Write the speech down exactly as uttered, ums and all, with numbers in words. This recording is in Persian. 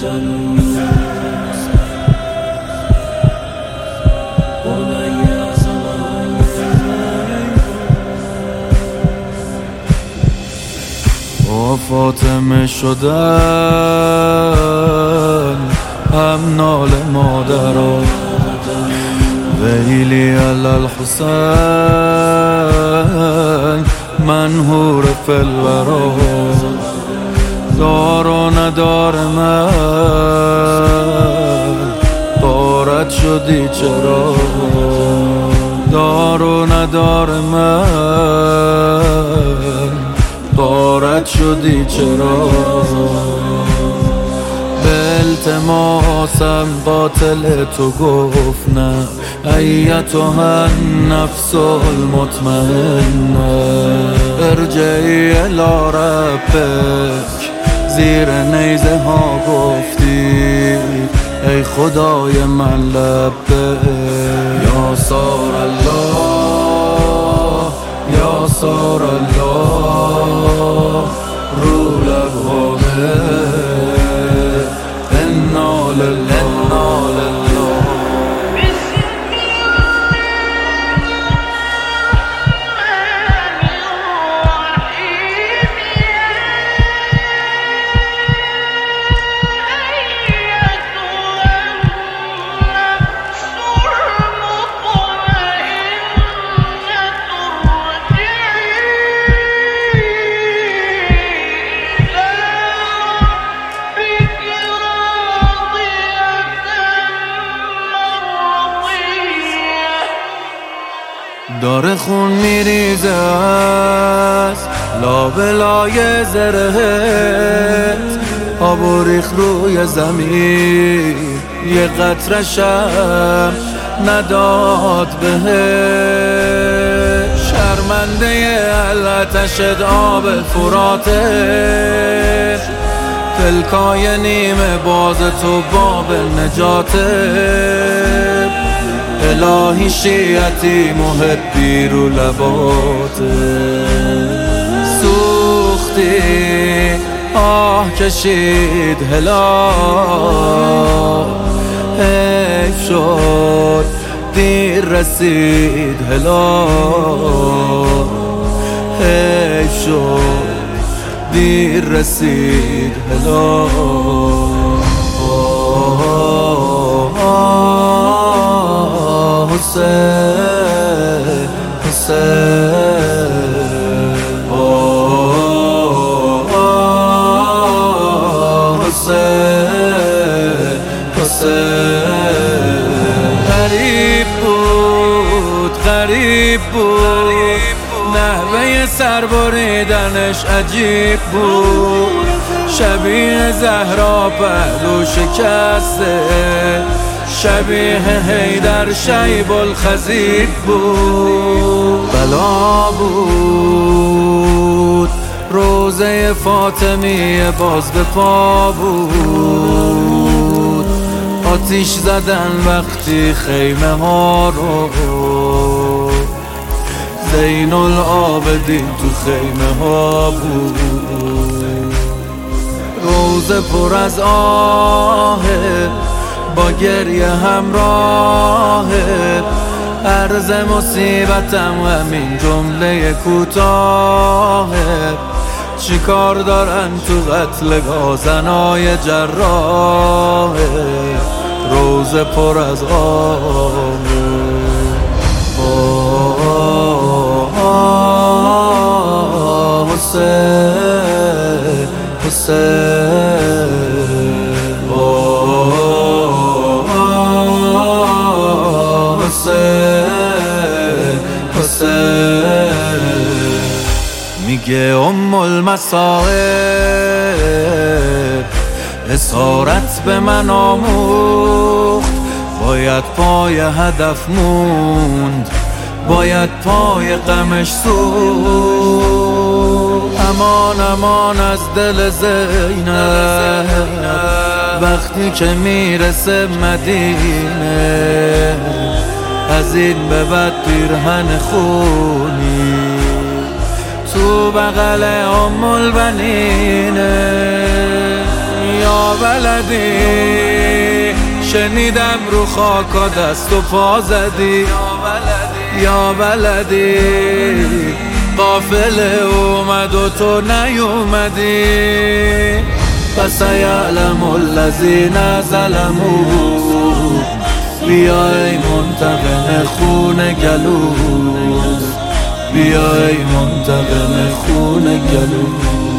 با فاطمه شدن هم نال مادرها، ویلی علی الحسین منهور فی الورا. دار و ندار من غارت شدی چرا، دار و ندار من غارت شدی چرا. به التماسم قاتل تو گفت نه، ایتها النفس المطمئنه ارجعی الی ربک. زیر نیزه ها گفتی ای خدای من لبیک. یا سار الله یا سار الله رو لبهامه انا لله انا لله. داره خون میریزه از لابلای زرهت، آب و ریخ روی زمین یه قطره شم نداد بهت. شرمنده علتشد آب فراتت، پلکای نیمه باز تو باب نجاتت. الهی شیعتی محبی رو لباته، سوختی آه کشید هلال. حیف شد دیر رسید هلال، حیف شد دیر رسید هلال. حسین حسین حسین حسین. غریب بود غریب بود نحوه سر بریدنش عجیب بود. شبیه زهرا پهلو شکسته، شبیه حیدر شیب الخزید بود. بلا بود روزه فاطمیه باز به پا بود. آتیش زدن وقتی خیمه ها رو، زین العابدین تو خیمه ها بود. روزه پر از آهه با گریه همراهه، عرض مصیبتم همین جمله کوتاهه. چی کار دارن تو قتلگاه زنای جراحه، روزه پر از آهه. حسین حسین میگه ام المصائب اسارت به من آموخت. باید پای هدف موند، باید پای غمش سوخت. امان امان از دل زینب وقتی که میرسه مدینه. از این به بعد پیرهن خونی تو بغل ام البنینه. یا ولدی، شنیدم رو خاکا دست و پا زدی یا ولدی، قافله اومد و تو نیومدی. فسیعلم الذین ظلموا، بیا ای منتقم خون گلو، بیا ای منتقم خون گلو.